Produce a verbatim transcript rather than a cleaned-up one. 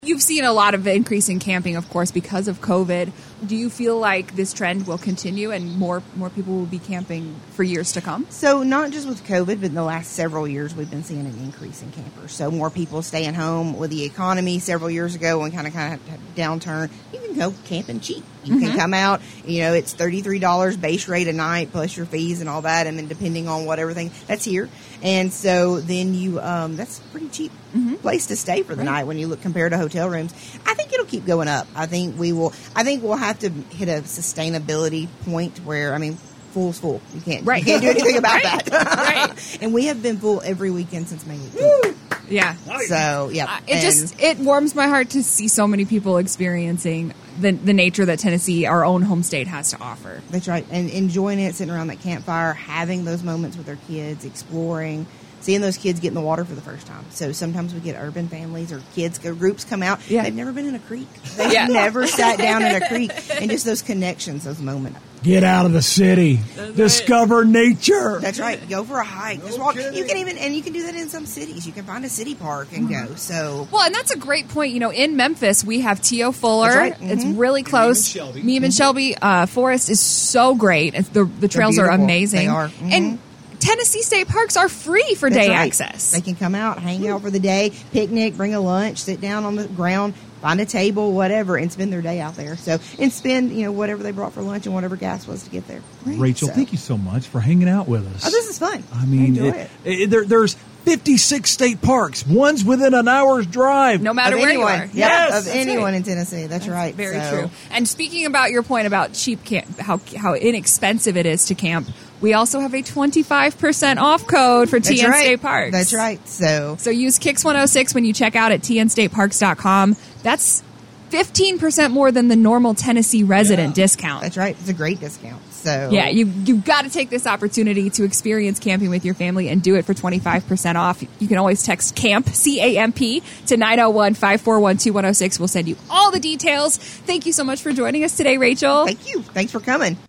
You've seen a lot of increase in camping, of course, because of COVID. Do you feel like this trend will continue and more more people will be camping for years to come? So not just with COVID, but in the last several years, we've been seeing an increase in campers. So more people staying home with the economy several years ago when kind of kind of had a downturn. You can go camping cheap. You mm-hmm. can come out, you know, it's thirty-three dollars base rate a night plus your fees and all that. And then depending on what everything, that's here. And so then you, um, that's a pretty cheap mm-hmm. place to stay for the right. night when you look compared to hotel rooms. I think it'll keep going up. I think we will, I think we'll have to hit a sustainability point where, I mean, full's full. You can't, right. you can't do anything about right. that. right. And we have been full every weekend since May eighteenth. Yeah. So, yeah. Uh, it and just, it warms my heart to see so many people experiencing the the nature that Tennessee, our own home state, has to offer. That's right. And enjoying it, sitting around that campfire, having those moments with their kids, exploring, seeing those kids get in the water for the first time. So sometimes we get urban families or kids, groups come out. Yeah. They've never been in a creek. They've yeah. never sat down in a creek. And just those connections, those moments. Get out of the city. That's Discover right. nature. That's right. Go for a hike. No Just walk. Kidding. You can even, and you can do that in some cities. You can find a city park and mm-hmm. go. So well, and that's a great point. You know, in Memphis, we have T O Fuller. That's right. Mm-hmm. It's really close. Meem and Shelby. Meem and mm-hmm. Shelby uh, Forest is so great. It's the the trails are amazing. They are. Mm-hmm. And Tennessee state parks are free for That's day right. access. They can come out, hang out for the day, picnic, bring a lunch, sit down on the ground, find a table, whatever, and spend their day out there. So, and spend, you know, whatever they brought for lunch and whatever gas was to get there. Right. Rachel, so. thank you so much for hanging out with us. Oh, this is fun. I mean, I enjoy it, it. It, there, there's fifty-six state parks. One's within an hour's drive. No matter of where anyone. you are. Yep, Yes. Of anyone right. in Tennessee. That's, that's right. Very so. true. And speaking about your point about cheap camp, how how inexpensive it is to camp, we also have a twenty-five percent off code for T N right. State Parks. That's right. So so use Kicks one oh six when you check out at T N state parks dot com. That's fifteen percent more than the normal Tennessee resident yeah. discount. That's right. It's a great discount. So yeah, you you've got to take this opportunity to experience camping with your family and do it for twenty-five percent off. You can always text CAMP, C A M P, to nine oh one, five four one, two one oh six. We'll send you all the details. Thank you so much for joining us today, Rachel. Thank you. Thanks for coming.